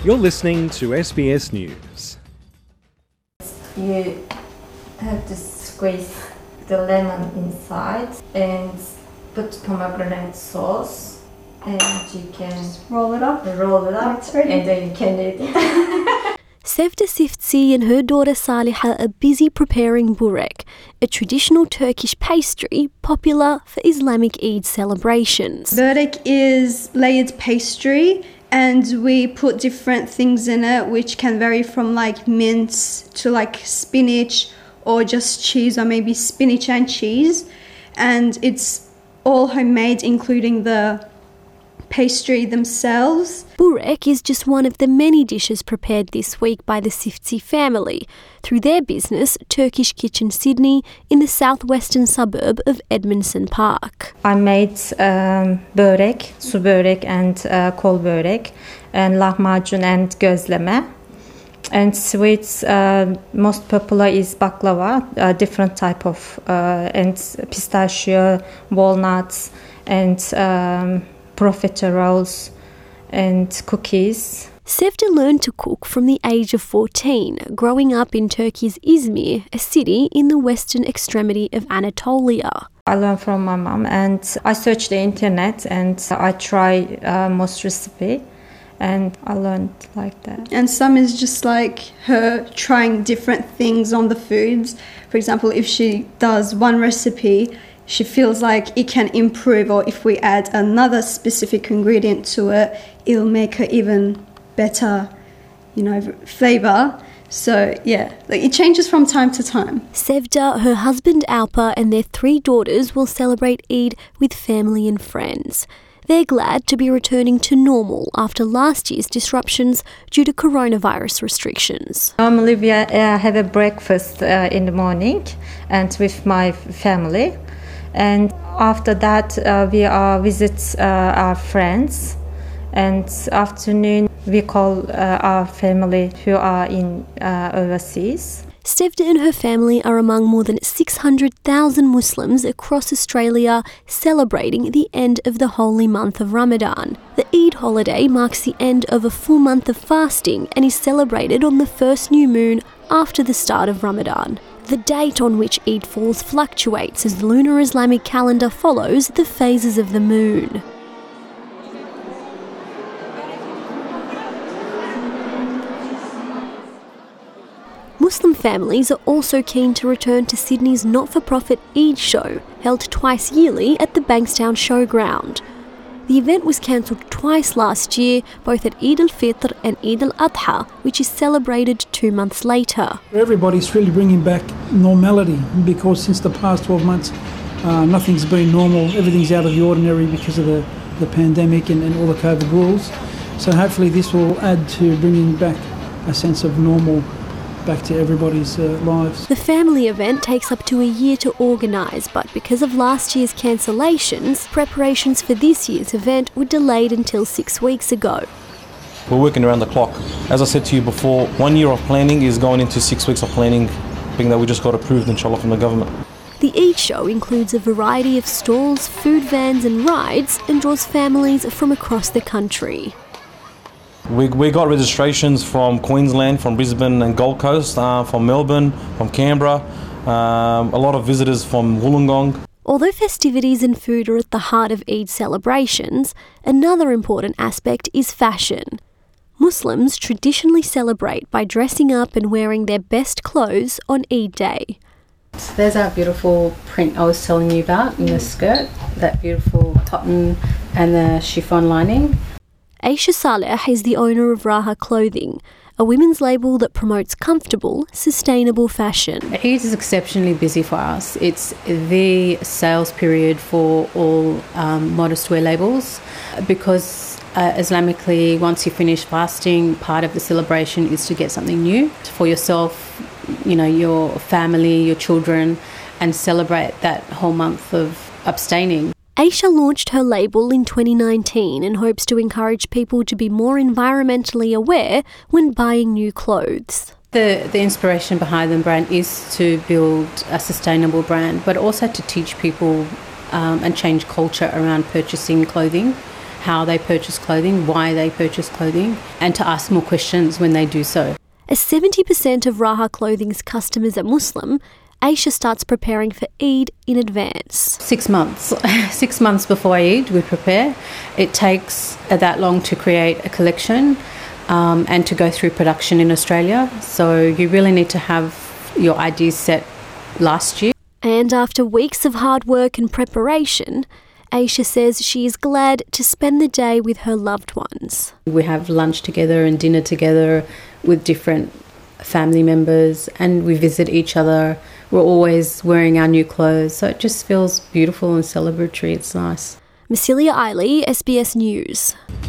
You're listening to SBS News. You have to squeeze the lemon inside and put pomegranate sauce, and you can roll it up, and then you can eat it. Sevda Siftsi and her daughter Saliha are busy preparing burek, a traditional Turkish pastry popular for Islamic Eid celebrations. Burek is layered pastry, and we put different things in it, which can vary from like mince to like spinach or just cheese, or maybe spinach and cheese. And it's all homemade, including the pastry themselves. Burek is just one of the many dishes prepared this week by the Siftsi family through their business, Turkish Kitchen Sydney, in the southwestern suburb of Edmondson Park. I made börek, su börek and kol börek, and lahmacun and gözleme. And sweets, most popular is baklava, different type of, and pistachio, walnuts, and profiteroles and cookies. Sevda learned to cook from the age of 14, growing up in Turkey's Izmir, a city in the western extremity of Anatolia. I learned from my mom, and I searched the internet and I try most recipe, and I learned like that. And some is just like her trying different things on the foods. For example, if she does one recipe, she feels like it can improve, or if we add another specific ingredient to it, it'll make her even better, flavour. So yeah, it changes from time to time. Sevda, her husband Alpa and their 3 daughters will celebrate Eid with family and friends. They're glad to be returning to normal after last year's disruptions due to coronavirus restrictions. Normally we have a breakfast in the morning and with my family. And after that, we visit our friends. And afternoon, we call our family who are in overseas. Sevda and her family are among more than 600,000 Muslims across Australia celebrating the end of the holy month of Ramadan. The Eid holiday marks the end of a full month of fasting and is celebrated on the first new moon after the start of Ramadan. The date on which Eid falls fluctuates as the lunar Islamic calendar follows the phases of the moon. Muslim families are also keen to return to Sydney's not-for-profit Eid show, held twice yearly at the Bankstown Showground. The event was cancelled twice last year, both at Eid al-Fitr and Eid al-Adha, which is celebrated 2 months later. Everybody's really bringing back normality, because since the past 12 months, nothing's been normal. Everything's out of the ordinary because of the pandemic and all the COVID rules. So hopefully this will add to bringing back a sense of normal back to everybody's lives. The family event takes up to a year to organise, but because of last year's cancellations, preparations for this year's event were delayed until 6 weeks ago. We're working around the clock. As I said to you before, 1 year of planning is going into 6 weeks of planning, being that we just got approved, inshallah, from the government. The Eid show includes a variety of stalls, food vans and rides, and draws families from across the country. We got registrations from Queensland, from Brisbane and Gold Coast, from Melbourne, from Canberra, a lot of visitors from Wollongong. Although festivities and food are at the heart of Eid celebrations, another important aspect is fashion. Muslims traditionally celebrate by dressing up and wearing their best clothes on Eid Day. There's that beautiful print I was telling you about in the skirt, that beautiful cotton and the chiffon lining. Aisha Saleh is the owner of Raha Clothing, a women's label that promotes comfortable, sustainable fashion. Eid is exceptionally busy for us. It's the sales period for all modest wear labels, because Islamically, once you finish fasting, part of the celebration is to get something new for yourself, your family, your children, and celebrate that whole month of abstaining. Aisha launched her label in 2019 and hopes to encourage people to be more environmentally aware when buying new clothes. The inspiration behind the brand is to build a sustainable brand, but also to teach people and change culture around purchasing clothing, how they purchase clothing, why they purchase clothing, and to ask more questions when they do so. As 70% of Raha Clothing's customers are Muslim, Aisha starts preparing for Eid in advance. 6 months. 6 months before Eid, we prepare. It takes that long to create a collection and to go through production in Australia. So you really need to have your ideas set last year. And after weeks of hard work and preparation, Aisha says she is glad to spend the day with her loved ones. We have lunch together and dinner together with different family members, and we visit each other. We're always wearing our new clothes, so it just feels beautiful and celebratory. It's nice. Massilia Eiley, SBS News.